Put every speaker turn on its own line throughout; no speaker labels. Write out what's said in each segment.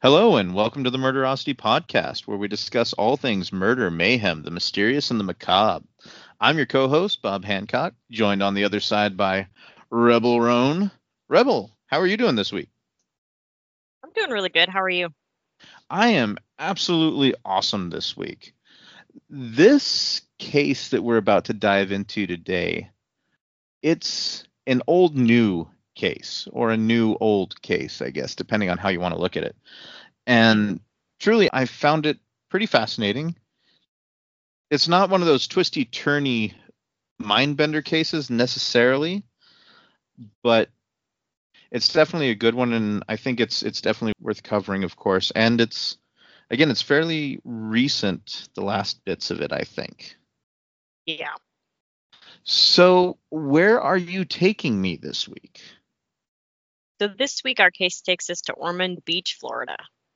Hello, and welcome to the Murderosity Podcast, where we discuss all things murder, mayhem, the mysterious, and the macabre. I'm your co host, Bob Hancock, joined on the other side by Rebel Roan. Rebel, how are you doing this week?
I'm doing really good. How are you?
I am absolutely awesome this week. This case that we're about to dive into today, it's an old new case, or a new old case, I guess, depending on how you want to look at it. And truly, I found it pretty fascinating. It's not one of those twisty turny mind bender cases necessarily, but it's definitely a good one, and I think it's definitely worth covering, of course. And it's fairly recent, the last bits of it, I think.
Yeah.
So where are you taking me this week?
So this week our case takes us to Ormond Beach, Florida.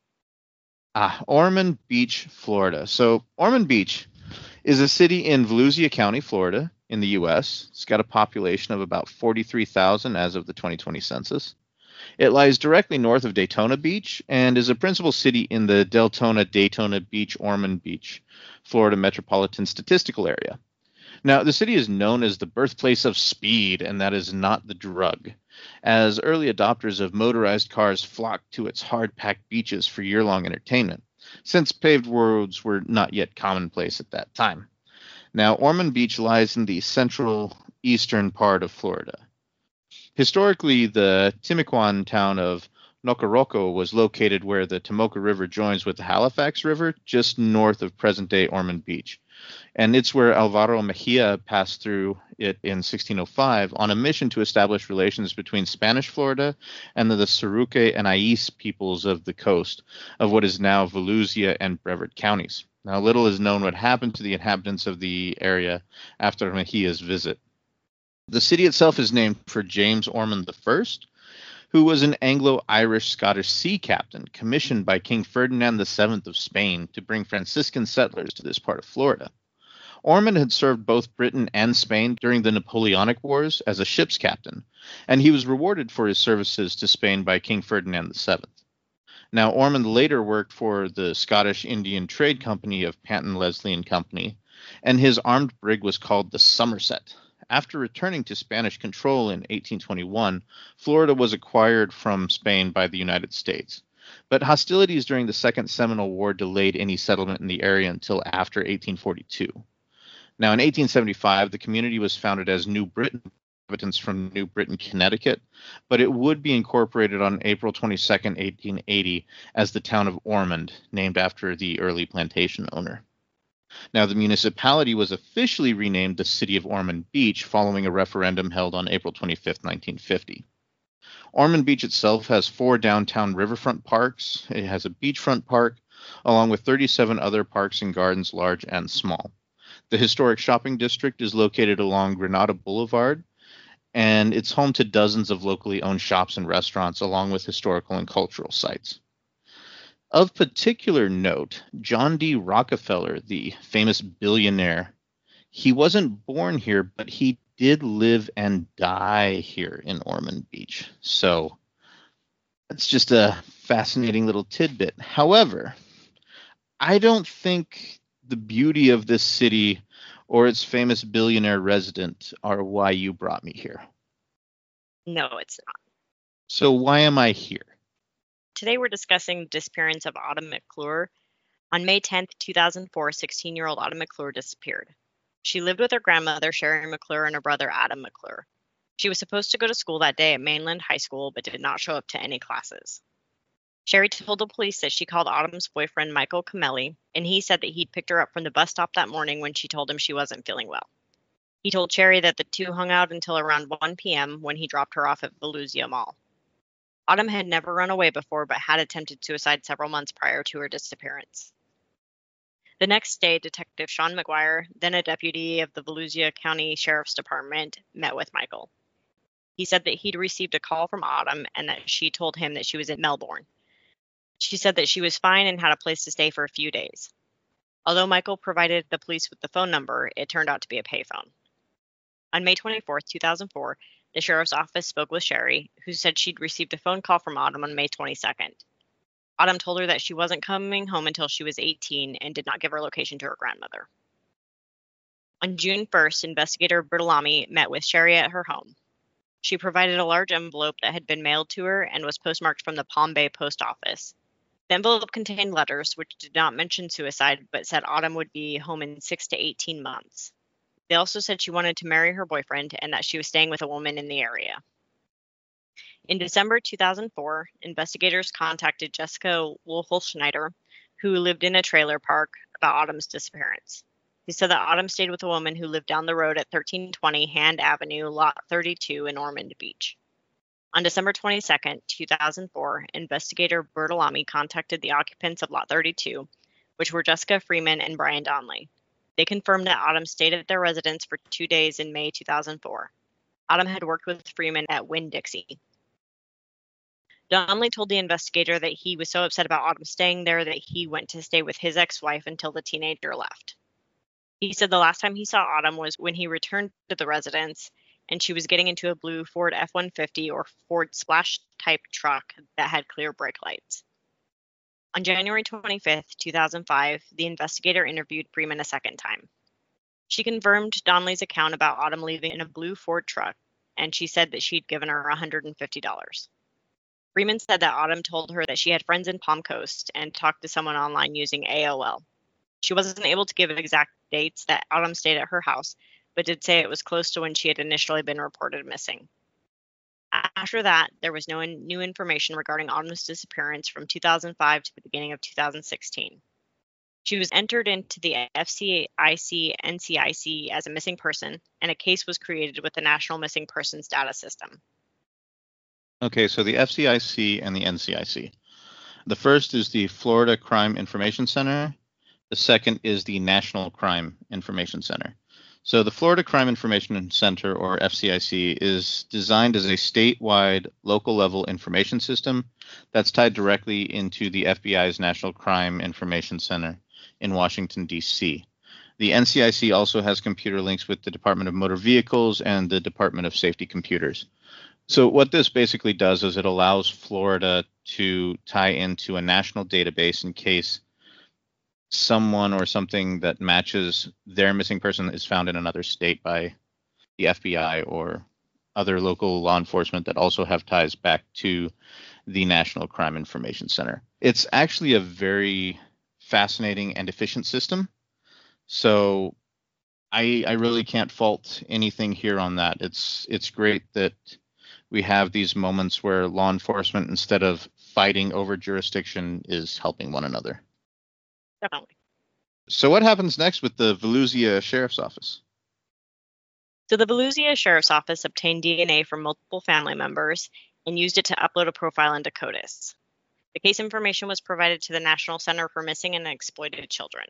Ormond Beach, Florida. So Ormond Beach is a city in Volusia County, Florida, in the U.S. It's got a population of about 43,000 as of the 2020 census. It lies directly north of Daytona Beach and is a principal city in the Daytona Beach, Ormond Beach, Florida metropolitan statistical area. Now, the city is known as the birthplace of speed, and that is not the drug, as early adopters of motorized cars flocked to its hard packed beaches for year long entertainment, since paved roads were not yet commonplace at that time. Now, Ormond Beach lies in the central eastern part of Florida. Historically, the Timucuan town of Nocoroco was located where the Tomoka River joins with the Halifax River, just north of present day Ormond Beach. And it's where Alvaro Mejia passed through it in 1605 on a mission to establish relations between Spanish Florida and the Saruque and Ais peoples of the coast of what is now Volusia and Brevard counties. Now, little is known what happened to the inhabitants of the area after Mejia's visit. The city itself is named for James Ormond I, who was an Anglo-Irish Scottish sea captain commissioned by King Ferdinand VII of Spain to bring Franciscan settlers to this part of Florida. Ormond had served both Britain and Spain during the Napoleonic Wars as a ship's captain, and he was rewarded for his services to Spain by King Ferdinand VII. Now, Ormond later worked for the Scottish Indian Trade Company of Panton, Leslie and Company, and his armed brig was called the Somerset. After returning to Spanish control in 1821, Florida was acquired from Spain by the United States. But hostilities during the Second Seminole War delayed any settlement in the area until after 1842. Now, in 1875, the community was founded as New Britain, inhabitants from New Britain, Connecticut, but it would be incorporated on April 22nd, 1880, as the town of Ormond, named after the early plantation owner. Now, the municipality was officially renamed the City of Ormond Beach following a referendum held on April 25th, 1950. Ormond Beach itself has 4 downtown riverfront parks. It has a beachfront park, along with 37 other parks and gardens, large and small. The historic shopping district is located along Granada Boulevard, and it's home to dozens of locally owned shops and restaurants, along with historical and cultural sites. Of particular note, John D. Rockefeller, the famous billionaire, he wasn't born here, but he did live and die here in Ormond Beach. So that's just a fascinating little tidbit. However, I don't think the beauty of this city or its famous billionaire resident are why you brought me here.
No, it's not.
So why am I here?
Today we're discussing the disappearance of Autumn McClure. On May 10th, 2004, 16-year-old Autumn McClure disappeared. She lived with her grandmother, Sherry McClure, and her brother, Adam McClure. She was supposed to go to school that day at Mainland High School, but did not show up to any classes. Sherry told the police that she called Autumn's boyfriend, Michael Camelli, and he said that he'd picked her up from the bus stop that morning when she told him she wasn't feeling well. He told Sherry that the two hung out until around 1 p.m. when he dropped her off at Volusia Mall. Autumn had never run away before, but had attempted suicide several months prior to her disappearance. The next day, Detective Sean McGuire, then a deputy of the Volusia County Sheriff's Department, met with Michael. He said that he'd received a call from Autumn and that she told him that she was in Melbourne. She said that she was fine and had a place to stay for a few days. Although Michael provided the police with the phone number, it turned out to be a payphone. On May 24th, 2004, the sheriff's office spoke with Sherry, who said she'd received a phone call from Autumn on May 22nd. Autumn told her that she wasn't coming home until she was 18 and did not give her location to her grandmother. On June 1st, investigator Bertolami met with Sherry at her home. She provided a large envelope that had been mailed to her and was postmarked from the Palm Bay post office. The envelope contained letters which did not mention suicide, but said Autumn would be home in 6 to 18 months. They also said she wanted to marry her boyfriend and that she was staying with a woman in the area. In December 2004, investigators contacted Jessica Wolfel-Schneider, who lived in a trailer park, about Autumn's disappearance. They said that Autumn stayed with a woman who lived down the road at 1320 Hand Avenue, Lot 32 in Ormond Beach. On December 22, 2004, investigator Bertolami contacted the occupants of Lot 32, which were Jessica Freeman and Brian Donnelly. They confirmed that Autumn stayed at their residence for 2 days in May 2004. Autumn had worked with Freeman at Winn-Dixie. Donnelly told the investigator that he was so upset about Autumn staying there that he went to stay with his ex-wife until the teenager left. He said the last time he saw Autumn was when he returned to the residence and she was getting into a blue Ford F-150 or Ford Splash type truck that had clear brake lights. On January 25, 2005, the investigator interviewed Freeman a second time. She confirmed Donnelly's account about Autumn leaving in a blue Ford truck, and she said that she'd given her $150. Freeman said that Autumn told her that she had friends in Palm Coast and talked to someone online using AOL. She wasn't able to give exact dates that Autumn stayed at her house, but did say it was close to when she had initially been reported missing. After that, there was no new information regarding Autumn's disappearance from 2005 to the beginning of 2016. She was entered into the FCIC-NCIC as a missing person, and a case was created with the National Missing Persons Data System.
Okay, so the FCIC and the NCIC. The first is the Florida Crime Information Center. The second is the National Crime Information Center. So the Florida Crime Information Center, or FCIC, is designed as a statewide, local-level information system that's tied directly into the FBI's National Crime Information Center in Washington, D.C. The NCIC also has computer links with the Department of Motor Vehicles and the Department of Safety Computers. So what this basically does is it allows Florida to tie into a national database in case someone or something that matches their missing person is found in another state by the FBI or other local law enforcement that also have ties back to the National Crime Information Center. It's actually a very fascinating and efficient system. So I really can't fault anything here on that. It's great that we have these moments where law enforcement, instead of fighting over jurisdiction, is helping one another.
Definitely.
So what happens next with the Volusia Sheriff's Office?
So the Volusia Sheriff's Office obtained DNA from multiple family members and used it to upload a profile into CODIS. The case information was provided to the National Center for Missing and Exploited Children.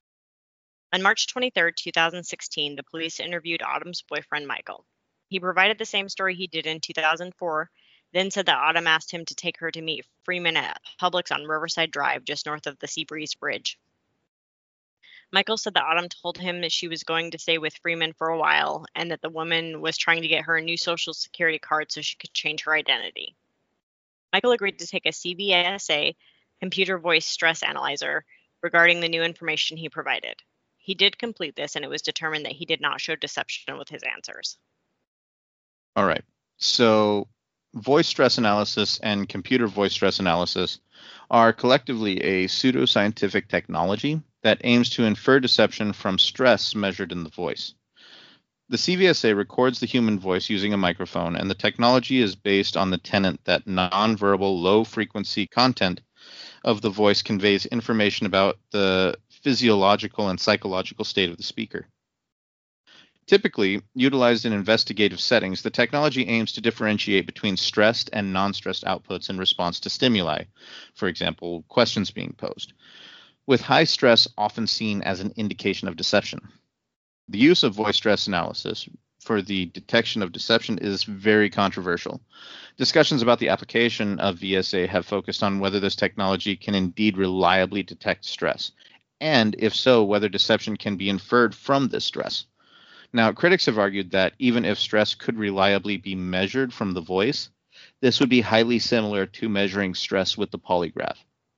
On March 23, 2016, the police interviewed Autumn's boyfriend, Michael. He provided the same story he did in 2004, then said that Autumn asked him to take her to meet Freeman at Publix on Riverside Drive, just north of the Seabreeze Bridge. Michael said that Autumn told him that she was going to stay with Freeman for a while and that the woman was trying to get her a new social security card so she could change her identity. Michael agreed to take a CVSA, computer voice stress analyzer, regarding the new information he provided. He did complete this, and it was determined that he did not show deception with his answers.
All right. So voice stress analysis and computer voice stress analysis are collectively a pseudoscientific technology that aims to infer deception from stress measured in the voice. The CVSA records the human voice using a microphone, and the technology is based on the tenet that nonverbal low-frequency content of the voice conveys information about the physiological and psychological state of the speaker. Typically utilized in investigative settings, the technology aims to differentiate between stressed and non-stressed outputs in response to stimuli, for example, questions being posed, with high stress often seen as an indication of deception. The use of voice stress analysis for the detection of deception is very controversial. Discussions about the application of VSA have focused on whether this technology can indeed reliably detect stress, and if so, whether deception can be inferred from this stress. Now, critics have argued that even if stress could reliably be measured from the voice, this would be highly similar to measuring stress with the polygraph.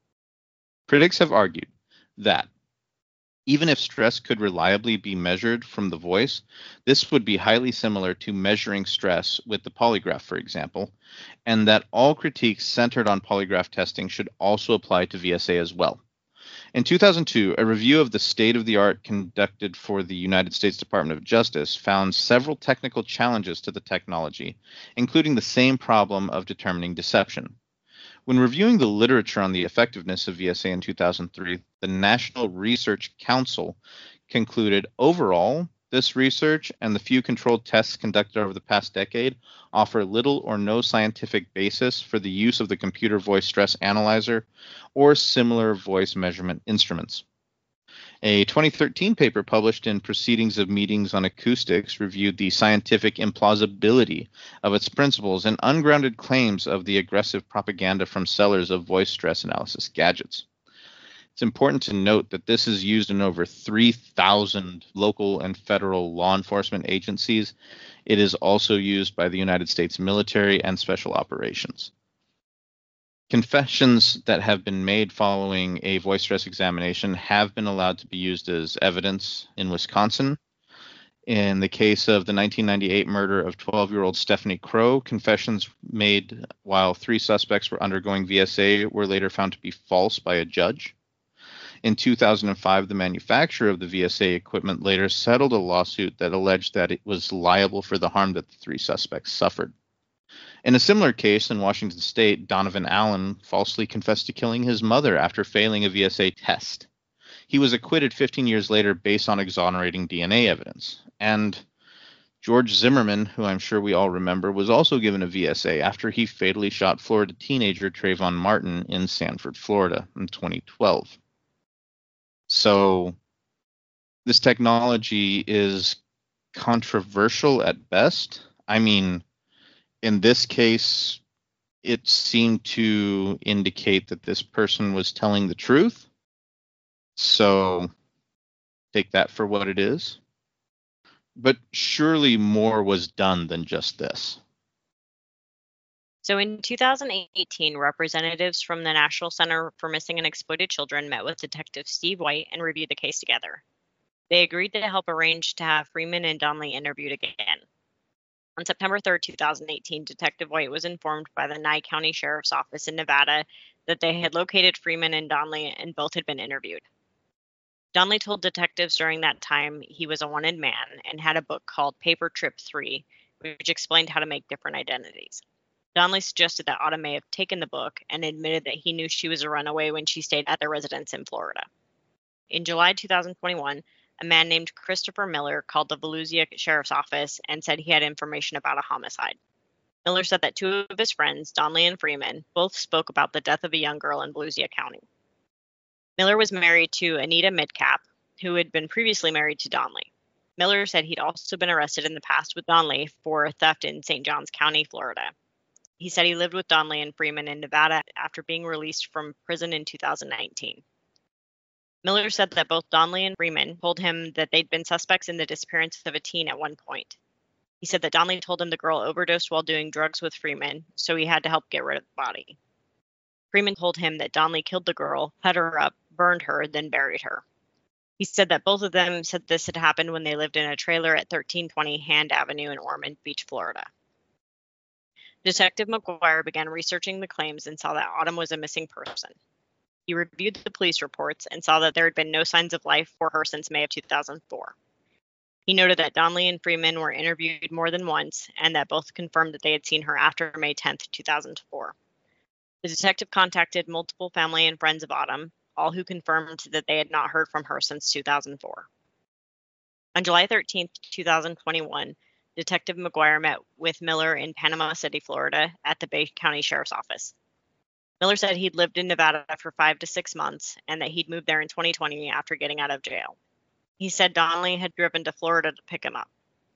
Critics have argued that even if stress could reliably be measured from the voice, this would be highly similar to measuring stress with the polygraph, for example, and that all critiques centered on polygraph testing should also apply to VSA as well. In 2002, a review of the state of the art conducted for the United States Department of Justice found several technical challenges to the technology, including the same problem of determining deception. When reviewing the literature on the effectiveness of VSA in 2003, the National Research Council concluded overall, this research and the few controlled tests conducted over the past decade offer little or no scientific basis for the use of the computer voice stress analyzer or similar voice measurement instruments. A 2013 paper published in Proceedings of Meetings on Acoustics reviewed the scientific implausibility of its principles and ungrounded claims of the aggressive propaganda from sellers of voice stress analysis gadgets. It's important to note that this is used in over 3,000 local and federal law enforcement agencies. It is also used by the United States military and special operations. Confessions that have been made following a voice stress examination have been allowed to be used as evidence in Wisconsin. In the case of the 1998 murder of 12-year-old Stephanie Crow, confessions made while 3 suspects were undergoing VSA were later found to be false by a judge. In 2005, the manufacturer of the VSA equipment later settled a lawsuit that alleged that it was liable for the harm that the 3 suspects suffered. In a similar case in Washington State, Donovan Allen falsely confessed to killing his mother after failing a VSA test. He was acquitted 15 years later based on exonerating DNA evidence. And George Zimmerman, who I'm sure we all remember, was also given a VSA after he fatally shot Florida teenager Trayvon Martin in Sanford, Florida in 2012. So this technology is controversial at best. I mean, in this case, it seemed to indicate that this person was telling the truth. So take that for what it is. But surely more was done than just this.
So in 2018, representatives from the National Center for Missing and Exploited Children met with Detective Steve White and reviewed the case together. They agreed to help arrange to have Freeman and Donnelly interviewed again. On September 3, 2018, Detective White was informed by the Nye County Sheriff's Office in Nevada that they had located Freeman and Donnelly and both had been interviewed. Donnelly told detectives during that time he was a wanted man and had a book called Paper Trip 3, which explained how to make different identities. Donnelly suggested that Autumn may have taken the book and admitted that he knew she was a runaway when she stayed at their residence in Florida. In July 2021, a man named Christopher Miller called the Volusia Sheriff's Office and said he had information about a homicide. Miller said that 2 of his friends, Donnelly and Freeman, both spoke about the death of a young girl in Volusia County. Miller was married to Anita Midcap, who had been previously married to Donnelly. Miller said he'd also been arrested in the past with Donnelly for theft in St. Johns County, Florida. He said he lived with Donnelly and Freeman in Nevada after being released from prison in 2019. Miller said that both Donnelly and Freeman told him that they'd been suspects in the disappearance of a teen at one point. He said that Donnelly told him the girl overdosed while doing drugs with Freeman, so he had to help get rid of the body. Freeman told him that Donnelly killed the girl, cut her up, burned her, then buried her. He said that both of them said this had happened when they lived in a trailer at 1320 Hand Avenue in Ormond Beach, Florida. Detective McGuire began researching the claims and saw that Autumn was a missing person. He reviewed the police reports and saw that there had been no signs of life for her since May of 2004. He noted that Donnelly and Freeman were interviewed more than once and that both confirmed that they had seen her after May 10, 2004. The detective contacted multiple family and friends of Autumn, all who confirmed that they had not heard from her since 2004. On July 13, 2021, Detective McGuire met with Miller in Panama City, Florida, at the Bay County Sheriff's Office. Miller said he'd lived in Nevada for 5 to 6 months and that he'd moved there in 2020 after getting out of jail. He said Donnelly had driven to Florida to pick him up.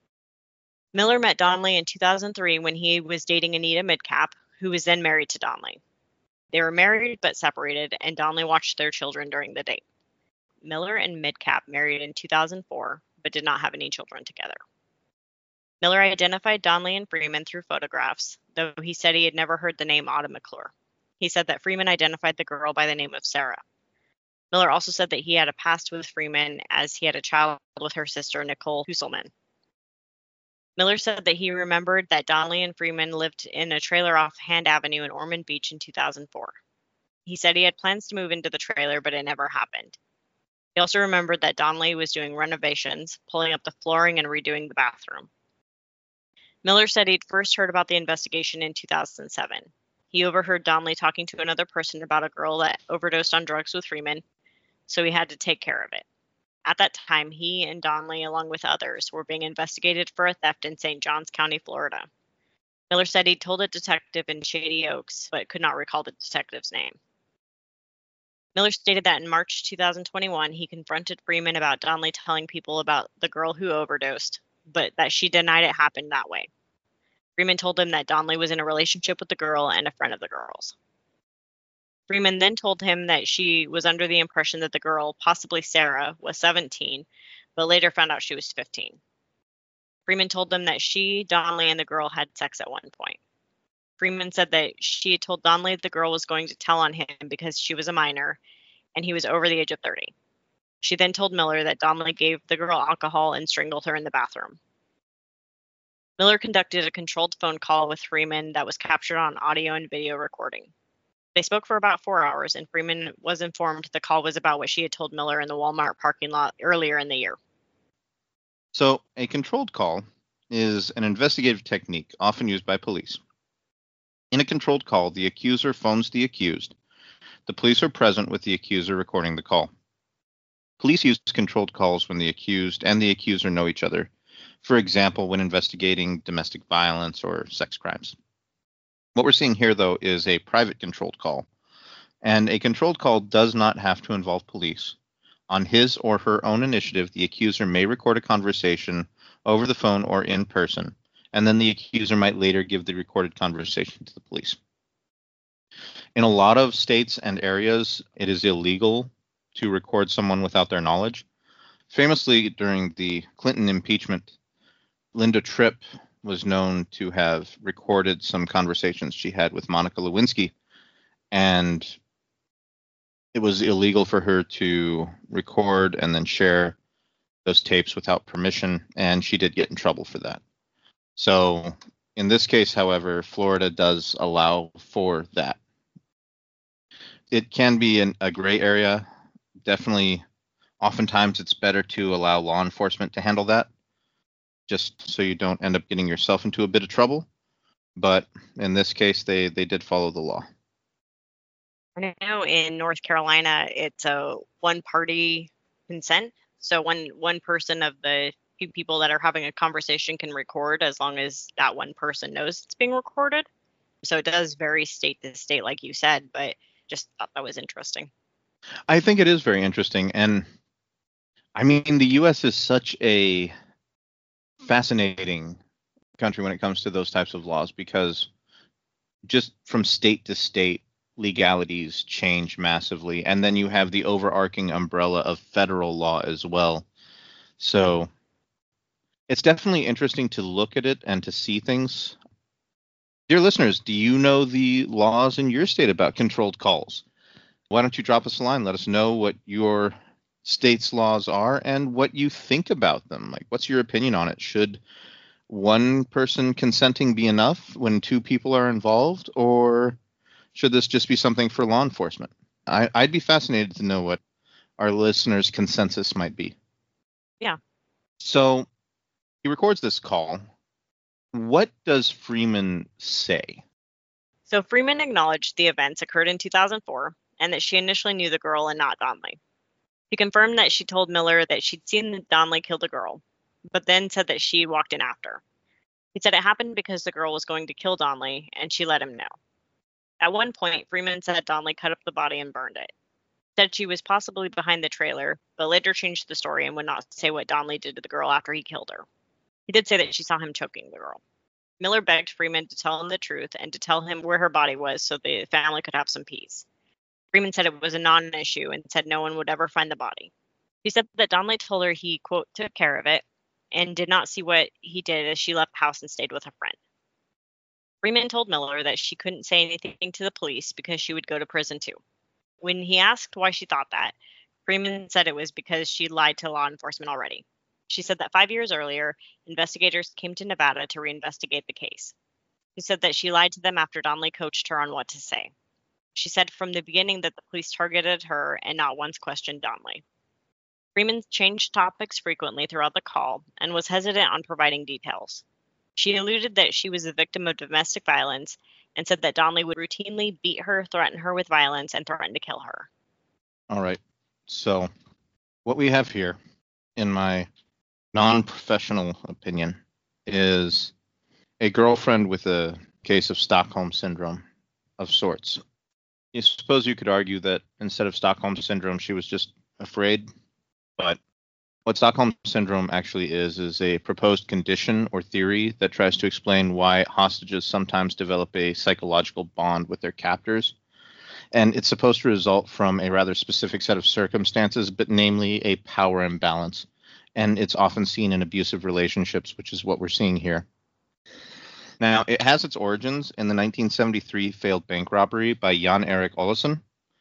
Miller met Donnelly in 2003 when he was dating Anita Midcap, who was then married to Donnelly. They were married but separated, and Donnelly watched their children during the date. Miller and Midcap married in 2004, but did not have any children together. Miller identified Donnelly and Freeman through photographs, though he said he had never heard the name Autumn McClure. He said that Freeman identified the girl by the name of Sarah. Miller also said that he had a past with Freeman as he had a child with her sister, Nicole Husselman. Miller said that he remembered that Donnelly and Freeman lived in a trailer off Hand Avenue in Ormond Beach in 2004. He said he had plans to move into the trailer, but it never happened. He also remembered that Donnelly was doing renovations, pulling up the flooring and redoing the bathroom. Miller said he'd first heard about the investigation in 2007. He overheard Donnelly talking to another person about a girl that overdosed on drugs with Freeman, so he had to take care of it. At that time, he and Donnelly, along with others, were being investigated for a theft in St. Johns County, Florida. Miller said he told a detective in Shady Oaks, but could not recall the detective's name. Miller stated that in March 2021, he confronted Freeman about Donnelly telling people about the girl who overdosed, but that she denied it happened that way. Freeman told him that Donnelly was in a relationship with the girl and a friend of the girl's. Freeman then told him that she was under the impression that the girl, possibly Sarah, was 17, but later found out she was 15. Freeman told them that she, Donnelly, and the girl had sex at one point. Freeman said that she had told Donnelly the girl was going to tell on him because she was a minor and he was over the age of 30. She then told Miller that Donnelly gave the girl alcohol and strangled her in the bathroom. Miller conducted a controlled phone call with Freeman that was captured on audio and video recording. They spoke for about 4 hours, and Freeman was informed the call was about what she had told Miller in the Walmart parking lot earlier in the year.
So, a controlled call is an investigative technique often used by police. In a controlled call, the accuser phones the accused. The police are present with the accuser recording the call. Police use controlled calls when the accused and the accuser know each other, for example, when investigating domestic violence or sex crimes. What we're seeing here, though, is a private controlled call, and a controlled call does not have to involve police. On his or her own initiative, the accuser may record a conversation over the phone or in person, and then the accuser might later give the recorded conversation to the police. In a lot of states and areas, it is illegal to record someone without their knowledge. Famously, during the Clinton impeachment, Linda Tripp was known to have recorded some conversations she had with Monica Lewinsky, and it was illegal for her to record and then share those tapes without permission, and she did get in trouble for that. So in this case, however, Florida does allow for that. It can be a gray area. Definitely, oftentimes it's better to allow law enforcement to handle that, just so you don't end up getting yourself into a bit of trouble. But in this case, they did follow the law.
I know in North Carolina, it's a one-party consent. So one person of the few people that are having a conversation can record as long as that one person knows it's being recorded. So it does vary state to state, like you said, but just thought that was interesting.
I think it is very interesting. And I mean, the U.S. is such a fascinating country when it comes to those types of laws, because just from state to state, legalities change massively, and then you have the overarching umbrella of federal law as well. So it's definitely interesting to look at it and to see things. Dear listeners, do you know the laws in your state about controlled calls? Why don't you drop us a line? Let us know what your state's laws are and what you think about them. Like, what's your opinion on it? Should one person consenting be enough when two people are involved, or should this just be something for law enforcement? I'd be fascinated to know what our listeners' consensus might be.
Yeah.
So he records this call. What does Freeman say?
So Freeman acknowledged the events occurred in 2004 and that she initially knew the girl and not Donnelly. He confirmed that she told Miller that she'd seen that Donnelly killed the girl, but then said that she walked in after. He said it happened because the girl was going to kill Donnelly, and she let him know. At one point, Freeman said Donnelly cut up the body and burned it. Said she was possibly behind the trailer, but later changed the story and would not say what Donnelly did to the girl after he killed her. He did say that she saw him choking the girl. Miller begged Freeman to tell him the truth and to tell him where her body was so the family could have some peace. Freeman said it was a non-issue and said no one would ever find the body. He said that Donnelly told her he, quote, took care of it and did not see what he did as she left the house and stayed with a friend. Freeman told Miller that she couldn't say anything to the police because she would go to prison too. When he asked why she thought that, Freeman said it was because she lied to law enforcement already. She said that 5 years earlier, investigators came to Nevada to reinvestigate the case. She said that she lied to them after Donnelly coached her on what to say. She said from the beginning that the police targeted her and not once questioned Donnelly. Freeman changed topics frequently throughout the call and was hesitant on providing details. She alluded that she was a victim of domestic violence and said that Donnelly would routinely beat her, threaten her with violence, and threaten to kill her.
All right. So what we have here, in my non-professional opinion, is a girlfriend with a case of Stockholm Syndrome of sorts. I suppose you could argue that instead of Stockholm Syndrome, she was just afraid. But what Stockholm Syndrome actually is a proposed condition or theory that tries to explain why hostages sometimes develop a psychological bond with their captors. And it's supposed to result from a rather specific set of circumstances, but namely a power imbalance. And it's often seen in abusive relationships, which is what we're seeing here. Now, it has its origins in the 1973 failed bank robbery by Jan Erik Olsson,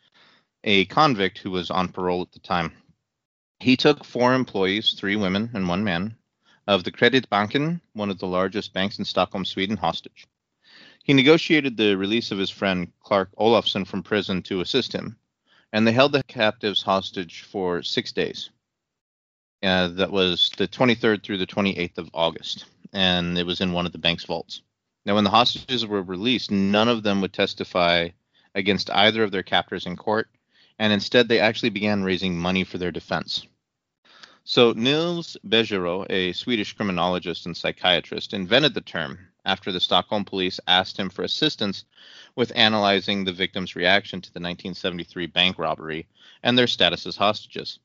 a convict who was on parole at the time. He took 4 employees, 3 women and 1 man, of the Kreditbanken, one of the largest banks in Stockholm, Sweden, hostage. He negotiated the release of his friend Clark Olofsson from prison to assist him, and they held the captives hostage for 6 days. That was the 23rd through the 28th of August, and it was in one of the bank's vaults. Now, when the hostages were released, none of them would testify against either of their captors in court, and instead they actually began raising money for their defense. So Nils Bejerot, a Swedish criminologist and psychiatrist, invented the term after the Stockholm police asked him for assistance with analyzing the victims' reaction to the 1973 bank robbery and their status as hostages.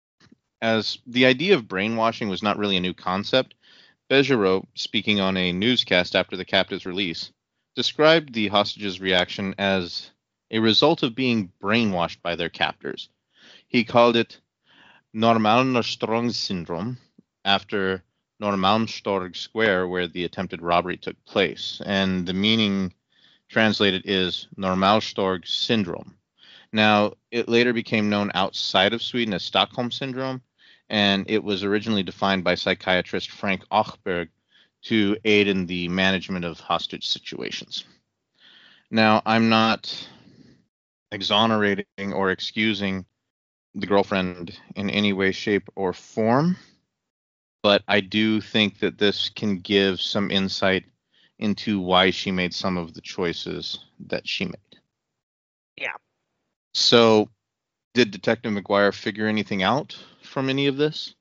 As the idea of brainwashing was not really a new concept, Bejerot, speaking on a newscast after the captive's release, described the hostages' reaction as a result of being brainwashed by their captors. He called it Norrmalmstorg syndrome, after Norrmalmstorg Square, where the attempted robbery took place. And the meaning translated is Norrmalmstorg syndrome. Now, it later became known outside of Sweden as Stockholm syndrome, and it was originally defined by psychiatrist Frank Ochberg to aid in the management of hostage situations. Now, I'm not exonerating or excusing the girlfriend in any way, shape, or form, but I do think that this can give some insight into why she made some of the choices that she made.
Yeah.
So, did Detective McGuire figure anything out from any of this?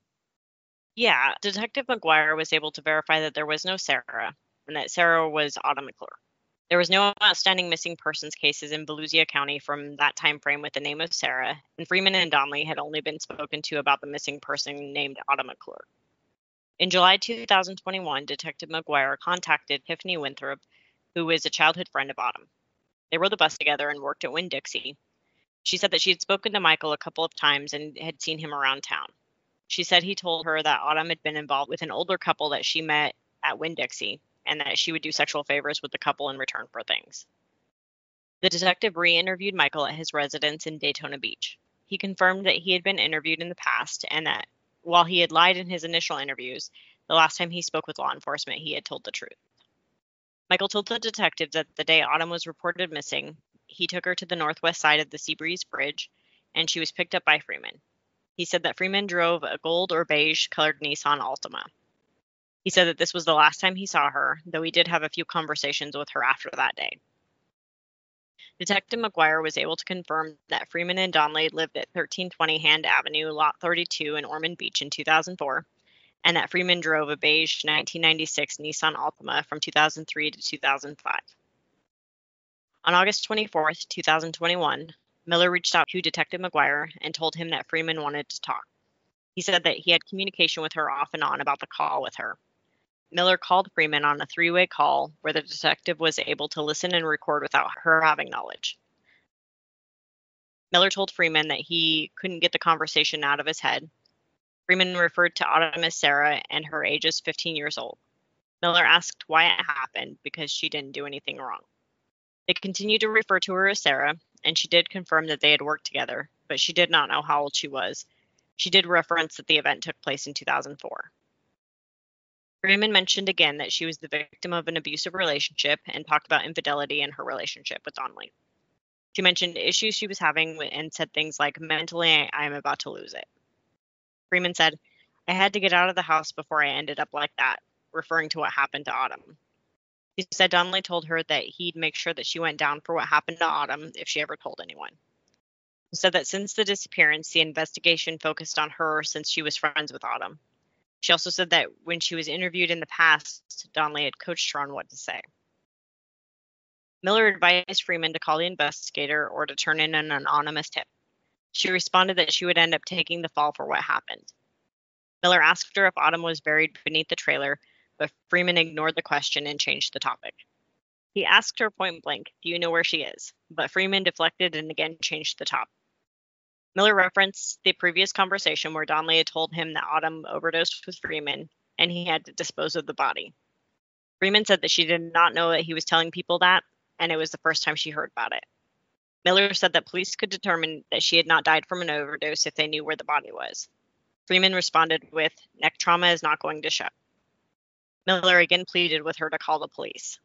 Yeah, Detective McGuire was able to verify that there was no Sarah, and that Sarah was Autumn McClure. There was no outstanding missing persons cases in Volusia County from that time frame with the name of Sarah, and Freeman and Donnelly had only been spoken to about the missing person named Autumn McClure. In July 2021, Detective McGuire contacted Tiffany Winthrop, who is a childhood friend of Autumn. They rode the bus together and worked at Winn-Dixie. She said that she had spoken to Michael a couple of times and had seen him around town. She said he told her that Autumn had been involved with an older couple that she met at Winn-Dixie, and that she would do sexual favors with the couple in return for things. The detective re-interviewed Michael at his residence in Daytona Beach. He confirmed that he had been interviewed in the past, and that while he had lied in his initial interviews, the last time he spoke with law enforcement, he had told the truth. Michael told the detective that the day Autumn was reported missing, he took her to the northwest side of the Seabreeze Bridge, and she was picked up by Freeman. He said that Freeman drove a gold or beige colored Nissan Altima. He said that this was the last time he saw her, though he did have a few conversations with her after that day. Detective McGuire was able to confirm that Freeman and Donnelly lived at 1320 Hand Avenue, Lot 32 in Ormond Beach in 2004, and that Freeman drove a beige 1996 Nissan Altima from 2003 to 2005. On August 24, 2021, Miller reached out to Detective McGuire and told him that Freeman wanted to talk. He said that he had communication with her off and on about the call with her. Miller called Freeman on a 3-way call where the detective was able to listen and record without her having knowledge. Miller told Freeman that he couldn't get the conversation out of his head. Freeman referred to Autumn as Sarah, and her age is 15 years old. Miller asked why it happened because she didn't do anything wrong. They continued to refer to her as Sarah, and she did confirm that they had worked together, but she did not know how old she was. She did reference that the event took place in 2004. Freeman mentioned again that she was the victim of an abusive relationship and talked about infidelity in her relationship with Donnelly. She mentioned issues she was having and said things like, "Mentally, I am about to lose it." Freeman said, "I had to get out of the house before I ended up like that," referring to what happened to Autumn. He said Donnelly told her that he'd make sure that she went down for what happened to Autumn if she ever told anyone. He said that since the disappearance, the investigation focused on her since she was friends with Autumn. She also said that when she was interviewed in the past, Donnelly had coached her on what to say. Miller advised Freeman to call the investigator or to turn in an anonymous tip. She responded that she would end up taking the fall for what happened. Miller asked her if Autumn was buried beneath the trailer, but Freeman ignored the question and changed the topic. He asked her point blank, "Do you know where she is?" But Freeman deflected and again changed the topic. Miller referenced the previous conversation where Donnelly had told him that Autumn overdosed with Freeman and he had to dispose of the body. Freeman said that she did not know that he was telling people that, and it was the first time she heard about it. Miller said that police could determine that she had not died from an overdose if they knew where the body was. Freeman responded with, "Neck trauma is not going to show." Miller again pleaded with her to call the police.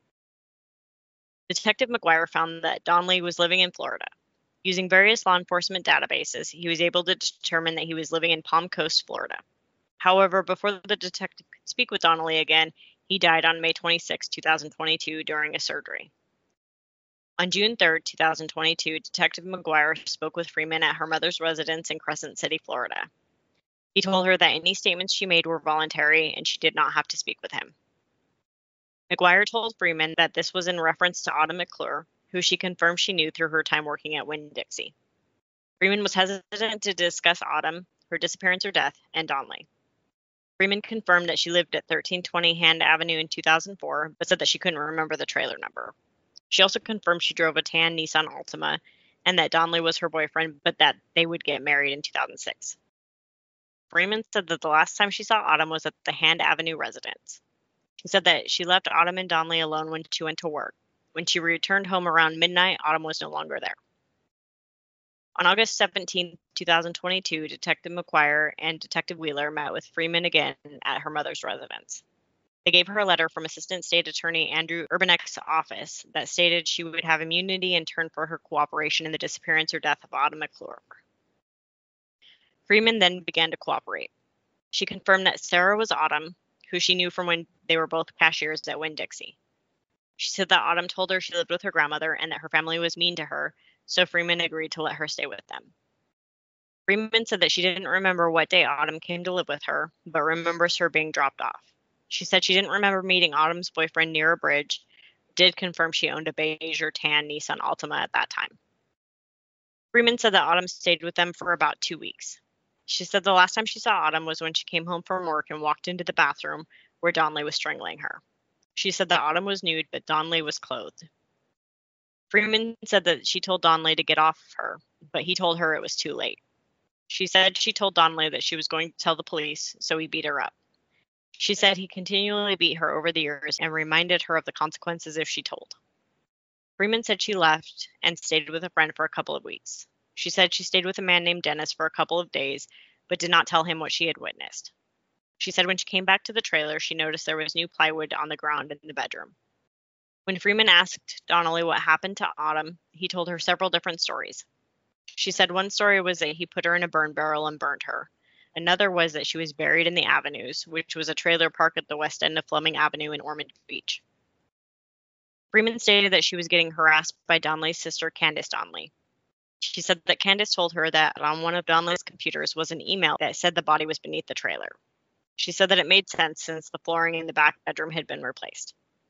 Detective McGuire found that Donnelly was living in Florida. Using various law enforcement databases, he was able to determine that he was living in Palm Coast, Florida. However, before the detective could speak with Donnelly again, he died on May 26, 2022 during a surgery. On June 3, 2022, Detective McGuire spoke with Freeman at her mother's residence in Crescent City, Florida. He told her that any statements she made were voluntary and she did not have to speak with him. McGuire told Freeman that this was in reference to Autumn McClure, who she confirmed she knew through her time working at Winn-Dixie. Freeman was hesitant to discuss Autumn, her disappearance or death, and Donnelly. Freeman confirmed that she lived at 1320 Hand Avenue in 2004, but said that she couldn't remember the trailer number. She also confirmed she drove a tan Nissan Altima and that Donnelly was her boyfriend, but that they would get married in 2006. Freeman said that the last time she saw Autumn was at the Hand Avenue residence. She said that she left Autumn and Donnelly alone when she went to work. When she returned home around midnight, Autumn was no longer there. On August 17, 2022, Detective McGuire and Detective Wheeler met with Freeman again at her mother's residence. They gave her a letter from Assistant State Attorney Andrew Urbanek's office that stated she would have immunity in turn for her cooperation in the disappearance or death of Autumn McClure. Freeman then began to cooperate. She confirmed that Sarah was Autumn, who she knew from when they were both cashiers at Winn-Dixie. She said that Autumn told her she lived with her grandmother and that her family was mean to her, so Freeman agreed to let her stay with them. Freeman said that she didn't remember what day Autumn came to live with her, but remembers her being dropped off. She said she didn't remember meeting Autumn's boyfriend near a bridge, did confirm she owned a beige or tan Nissan Altima at that time. Freeman said that Autumn stayed with them for about 2 weeks. She said the last time she saw Autumn was when she came home from work and walked into the bathroom where Donnelly was strangling her. She said that Autumn was nude, but Donnelly was clothed. Freeman said that she told Donnelly to get off of her, but he told her it was too late. She said she told Donnelly that she was going to tell the police, so he beat her up. She said he continually beat her over the years and reminded her of the consequences if she told. Freeman said she left and stayed with a friend for a couple of weeks. She said she stayed with a man named Dennis for a couple of days, but did not tell him what she had witnessed. She said when she came back to the trailer, she noticed there was new plywood on the ground in the bedroom. When Freeman asked Donnelly what happened to Autumn, he told her several different stories. She said one story was that he put her in a burn barrel and burned her. Another was that she was buried in the Avenues, which was a trailer park at the west end of Fleming Avenue in Ormond Beach. Freeman stated that she was getting harassed by Donnelly's sister, Candace Donnelly. She said that Candace told her that on one of Donnelly's computers was an email that said the body was beneath the trailer. She said that it made sense since the flooring in the back bedroom had been replaced.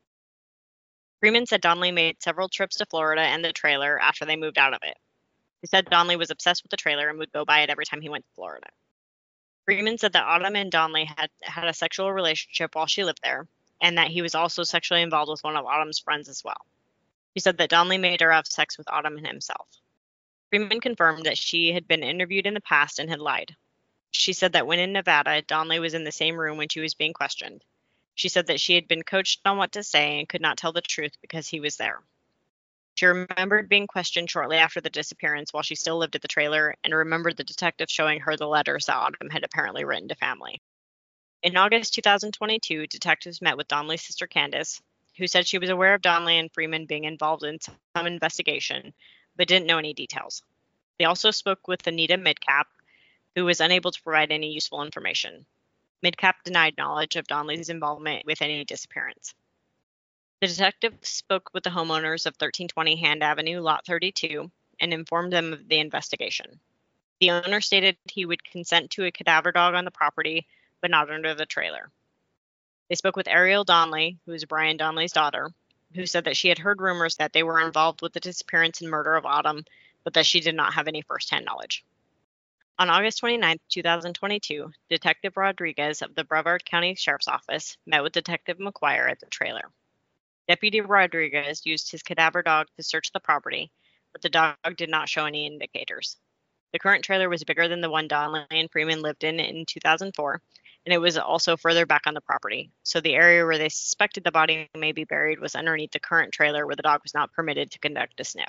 Freeman said Donnelly made several trips to Florida and the trailer after they moved out of it. He said Donnelly was obsessed with the trailer and would go by it every time he went to Florida. Freeman said that Autumn and Donnelly had a sexual relationship while she lived there, and that he was also sexually involved with one of Autumn's friends as well. She said that Donnelly made her have sex with Autumn and himself. Freeman confirmed that she had been interviewed in the past and had lied. She said that when in Nevada, Donnelly was in the same room when she was being questioned. She said that she had been coached on what to say and could not tell the truth because he was there. She remembered being questioned shortly after the disappearance while she still lived at the trailer and remembered the detective showing her the letters that Autumn had apparently written to family. In August 2022, detectives met with Donnelly's sister Candace, who said she was aware of Donnelly and Freeman being involved in some investigation, but didn't know any details. They also spoke with Anita Midcap, who was unable to provide any useful information. Midcap denied knowledge of Donnelly's involvement with any disappearance. The detective spoke with the homeowners of 1320 Hand Avenue, Lot 32, and informed them of the investigation. The owner stated he would consent to a cadaver dog on the property, but not under the trailer. They spoke with Ariel Donnelly, who is Brian Donnelly's daughter, who said that she had heard rumors that they were involved with the disappearance and murder of Autumn, but that she did not have any firsthand knowledge. On August 29, 2022, Detective Rodriguez of the Brevard County Sheriff's Office met with Detective McGuire at the trailer. Deputy Rodriguez used his cadaver dog to search the property, but the dog did not show any indicators. The current trailer was bigger than the one Donnelly and Freeman lived in 2004, and it was also further back on the property, so the area where they suspected the body may be buried was underneath the current trailer where the dog was not permitted to conduct a sniff.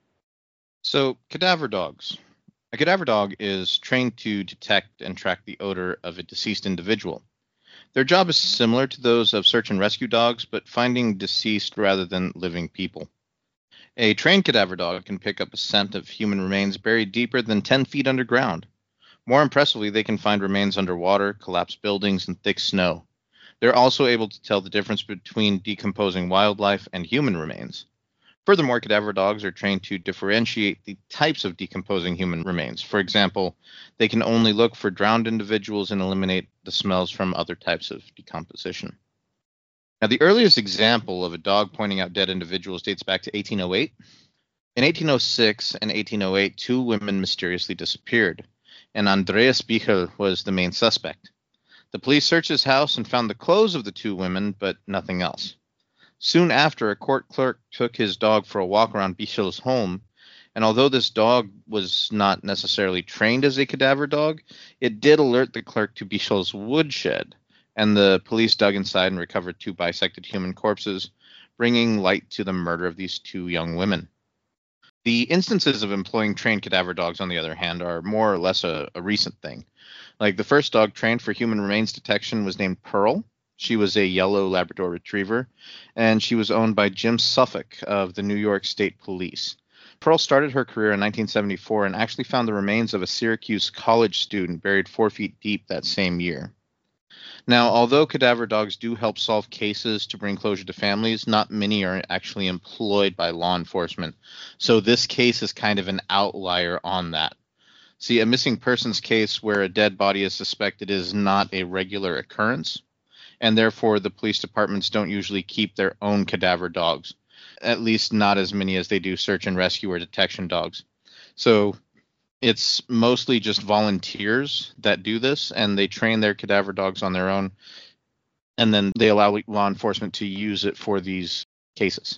So, cadaver dogs. A cadaver dog is trained to detect and track the odor of a deceased individual. Their job is similar to those of search and rescue dogs, but finding deceased rather than living people. A trained cadaver dog can pick up a scent of human remains buried deeper than 10 feet underground. More impressively, they can find remains underwater, collapsed buildings, and thick snow. They're also able to tell the difference between decomposing wildlife and human remains. Furthermore, cadaver dogs are trained to differentiate the types of decomposing human remains. For example, they can only look for drowned individuals and eliminate the smells from other types of decomposition. Now, the earliest example of a dog pointing out dead individuals dates back to 1808. In 1806 and 1808, two women mysteriously disappeared, and Andreas Bichel was the main suspect. The police searched his house and found the clothes of the two women, but nothing else. Soon after, a court clerk took his dog for a walk around Bichel's home, and although this dog was not necessarily trained as a cadaver dog, it did alert the clerk to Bichel's woodshed, and the police dug inside and recovered two bisected human corpses, bringing light to the murder of these two young women. The instances of employing trained cadaver dogs, on the other hand, are more or less a recent thing. Like the first dog trained for human remains detection was named Pearl. She was a yellow Labrador retriever, and she was owned by Jim Suffolk of the New York State Police. Pearl started her career in 1974 and actually found the remains of a Syracuse college student buried 4 feet deep that same year. Now, although cadaver dogs do help solve cases to bring closure to families, not many are actually employed by law enforcement. So this case is kind of an outlier on that. See, a missing persons case where a dead body is suspected is not a regular occurrence, and therefore the police departments don't usually keep their own cadaver dogs, at least not as many as they do search and rescue or detection dogs. So it's mostly just volunteers that do this, and they train their cadaver dogs on their own, and then they allow law enforcement to use it for these cases.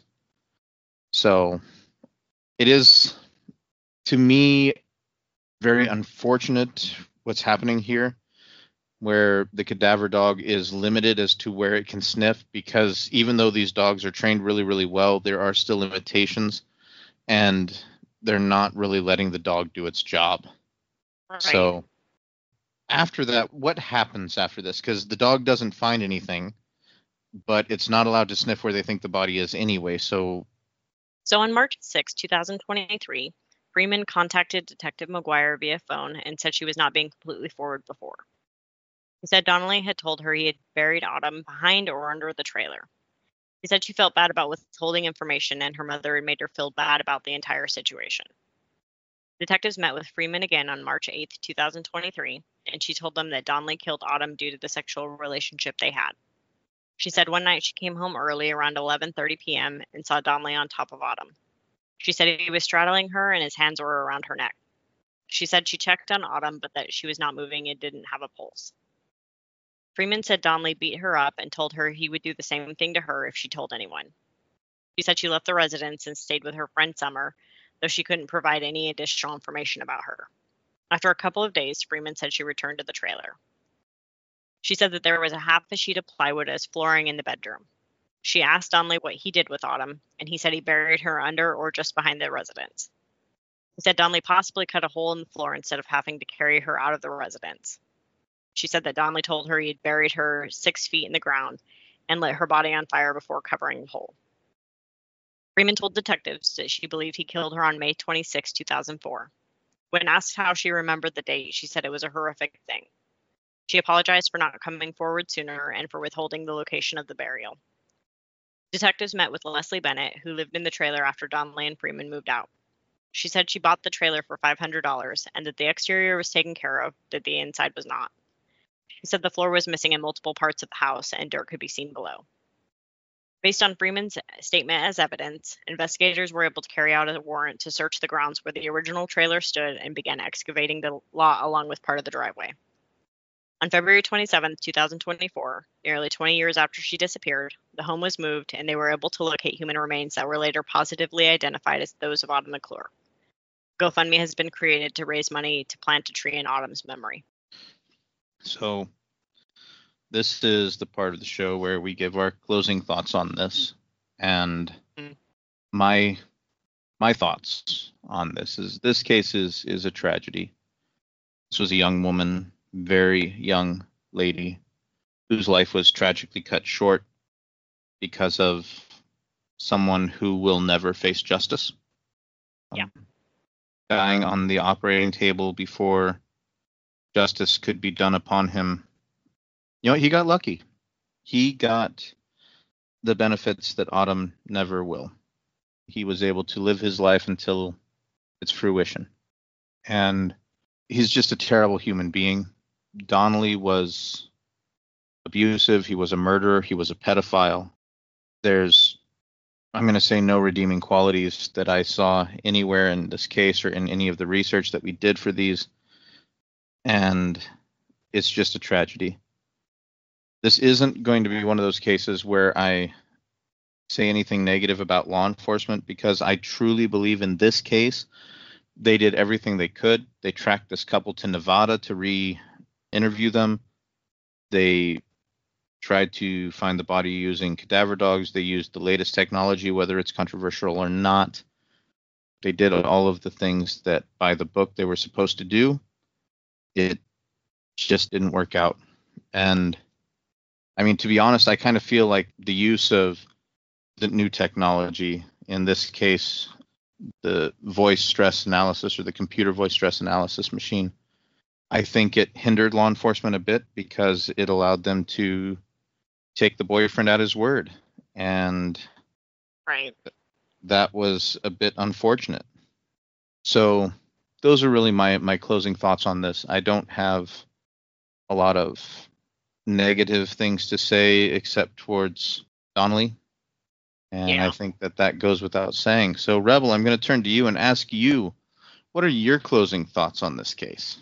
So it is, to me, very unfortunate what's happening here, where the cadaver dog is limited as to where it can sniff, because even though these dogs are trained really, really well, there are still limitations, and they're not really letting the dog do its job.
Right.
So after that, what happens after this? Because the dog doesn't find anything, but it's not allowed to sniff where they think the body is anyway. So
on March 6, 2023, Freeman contacted Detective McGuire via phone and said she was not being completely forward before. He said Donnelly had told her he had buried Autumn behind or under the trailer. He said she felt bad about withholding information and her mother had made her feel bad about the entire situation. Detectives met with Freeman again on March 8, 2023, and she told them that Donnelly killed Autumn due to the sexual relationship they had. She said one night she came home early around 11:30 p.m. and saw Donnelly on top of Autumn. She said he was straddling her and his hands were around her neck. She said she checked on Autumn, but that she was not moving and didn't have a pulse. Freeman said Donnelly beat her up and told her he would do the same thing to her if she told anyone. She said she left the residence and stayed with her friend Summer, though she couldn't provide any additional information about her. After a couple of days, Freeman said she returned to the trailer. She said that there was a half a sheet of plywood as flooring in the bedroom. She asked Donnelly what he did with Autumn, and he said he buried her under or just behind the residence. He said Donnelly possibly cut a hole in the floor instead of having to carry her out of the residence. She said that Donnelly told her he had buried her 6 feet in the ground and lit her body on fire before covering the hole. Freeman told detectives that she believed he killed her on May 26, 2004. When asked how she remembered the date, she said it was a horrific thing. She apologized for not coming forward sooner and for withholding the location of the burial. Detectives met with Leslie Bennett, who lived in the trailer after Donnelly and Freeman moved out. She said she bought the trailer for $500 and that the exterior was taken care of, that the inside was not. He said the floor was missing in multiple parts of the house and dirt could be seen below. Based on Freeman's statement as evidence, investigators were able to carry out a warrant to search the grounds where the original trailer stood and began excavating the lot along with part of the driveway. On February 27, 2024, nearly 20 years after she disappeared, the home was moved and they were able to locate human remains that were later positively identified as those of Autumn McClure. GoFundMe has been created to raise money to plant a tree in Autumn's memory.
So this is the part of the show where we give our closing thoughts on this. And my thoughts on this case is a tragedy. This was a young woman, very young lady, whose life was tragically cut short because of someone who will never face justice.
Yeah.
Dying on the operating table before justice could be done upon him. You know, he got lucky. He got the benefits that Autumn never will. He was able to live his life until its fruition. And he's just a terrible human being. Donnelly was abusive. He was a murderer. He was a pedophile. There's, I'm going to say, no redeeming qualities that I saw anywhere in this case or in any of the research that we did for these. And it's just a tragedy. This isn't going to be one of those cases where I say anything negative about law enforcement, because I truly believe in this case, they did everything they could. They tracked this couple to Nevada to re-interview them. They tried to find the body using cadaver dogs. They used the latest technology, whether it's controversial or not. They did all of the things that by the book they were supposed to do. It just didn't work out. And I mean, to be honest, I kind of feel like the use of the new technology, in this case, the voice stress analysis or the computer voice stress analysis machine, I think it hindered law enforcement a bit because it allowed them to take the boyfriend at his word. And
Right.
that was a bit unfortunate. So those are really my closing thoughts on this. I don't have a lot of negative things to say except towards Donnelly. And
Yeah.
I think that goes without saying. So, Rebel, I'm going to turn to you and ask you, what are your closing thoughts on this case?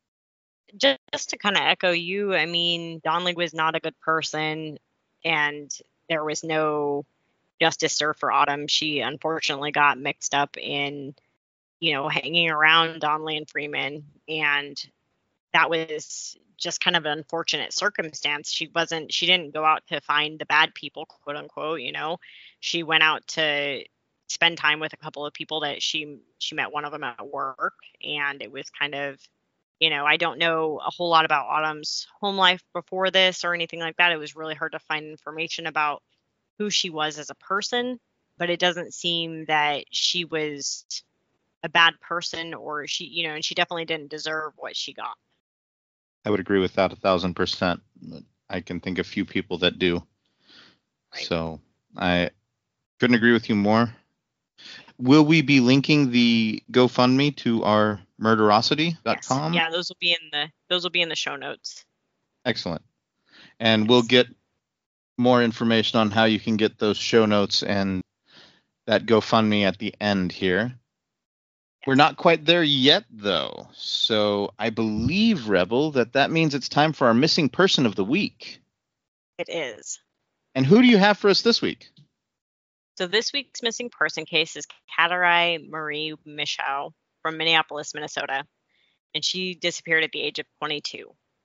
Just to kind of echo you, I mean, Donnelly was not a good person, and there was no justice served for Autumn. She unfortunately got mixed up in, hanging around Donnelly and Freeman, and that was just kind of an unfortunate circumstance. She didn't go out to find the bad people, quote unquote, She went out to spend time with a couple of people that she met one of them at work, and it was kind of, I don't know a whole lot about Autumn's home life before this or anything like that. It was really hard to find information about who she was as a person, but it doesn't seem that she was a bad person, or she, and she definitely didn't deserve what she got.
I would agree with that 1,000%. I can think of few people that do. Right. So I couldn't agree with you more. Will we be linking the GoFundMe to our murderosity.com?
Yes. Yeah, those will be in the show notes.
Excellent. And we'll get more information on how you can get those show notes and that GoFundMe at the end here. We're not quite there yet, though. So I believe, Rebel, that means it's time for our missing person of the week.
It is.
And who do you have for us this week?
So this week's missing person case is Katarai Marie Michaud from Minneapolis, Minnesota. And she disappeared at the age of 22.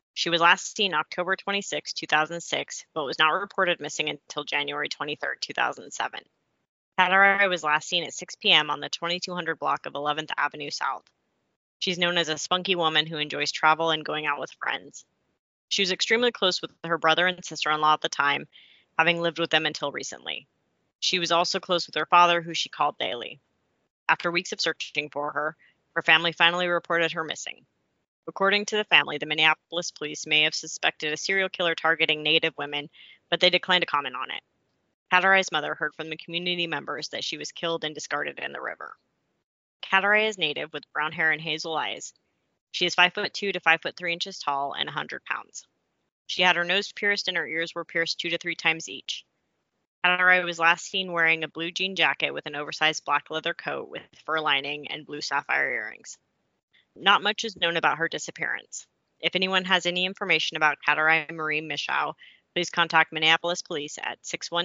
She was last seen October 26, 2006, but was not reported missing until January 23, 2007. Cadaray was last seen at 6 p.m. on the 2200 block of 11th Avenue South. She's known as a spunky woman who enjoys travel and going out with friends. She was extremely close with her brother and sister-in-law at the time, having lived with them until recently. She was also close with her father, who she called daily. After weeks of searching for her family finally reported her missing. According to the family, the Minneapolis police may have suspected a serial killer targeting Native women, but they declined to comment on it. Cadaray's mother heard from the community members that she was killed and discarded in the river. Cadaray is Native with brown hair and hazel eyes. She is 5'2" to 5'3" inches tall and 100 pounds. She had her nose pierced and her ears were pierced 2 to 3 times each. Cadaray was last seen wearing a blue jean jacket with an oversized black leather coat with fur lining and blue sapphire earrings. Not much is known about her disappearance. If anyone has any information about Cadaray Marie Michaud, please contact Minneapolis Police at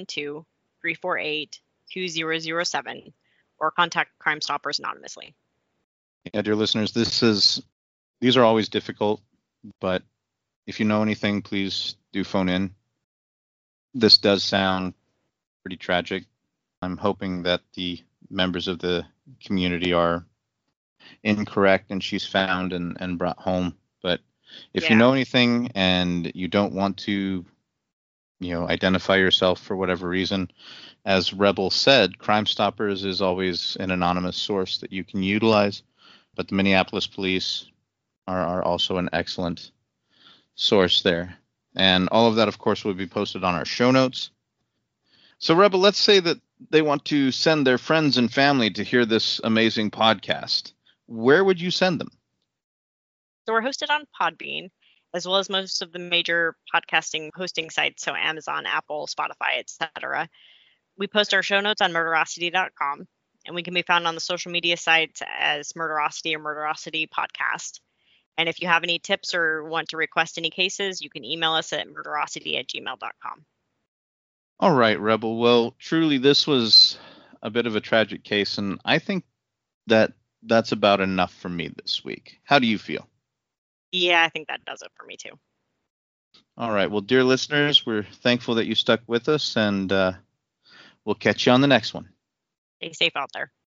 612-348-2007 or contact Crime Stoppers anonymously.
Yeah, dear listeners, these are always difficult, but if you know anything, please do phone in. This does sound pretty tragic. I'm hoping that the members of the community are incorrect and she's found and brought home. But if you know anything and you don't want to, identify yourself for whatever reason, as Rebel said, Crime Stoppers is always an anonymous source that you can utilize. But the Minneapolis police are also an excellent source there. And all of that, of course, will be posted on our show notes. So, Rebel, let's say that they want to send their friends and family to hear this amazing podcast. Where would you send them?
So we're hosted on Podbean, as well as most of the major podcasting hosting sites, so Amazon, Apple, Spotify, etc. We post our show notes on Murderosity.com, and we can be found on the social media sites as Murderosity or Murderosity Podcast. And if you have any tips or want to request any cases, you can email us at murderosity@gmail.com.
All right, Rebel. Well, truly, this was a bit of a tragic case, and I think that's about enough for me this week. How do you feel?
Yeah, I think that does it for me too.
All right. Well, dear listeners, we're thankful that you stuck with us, and we'll catch you on the next one.
Stay safe out there.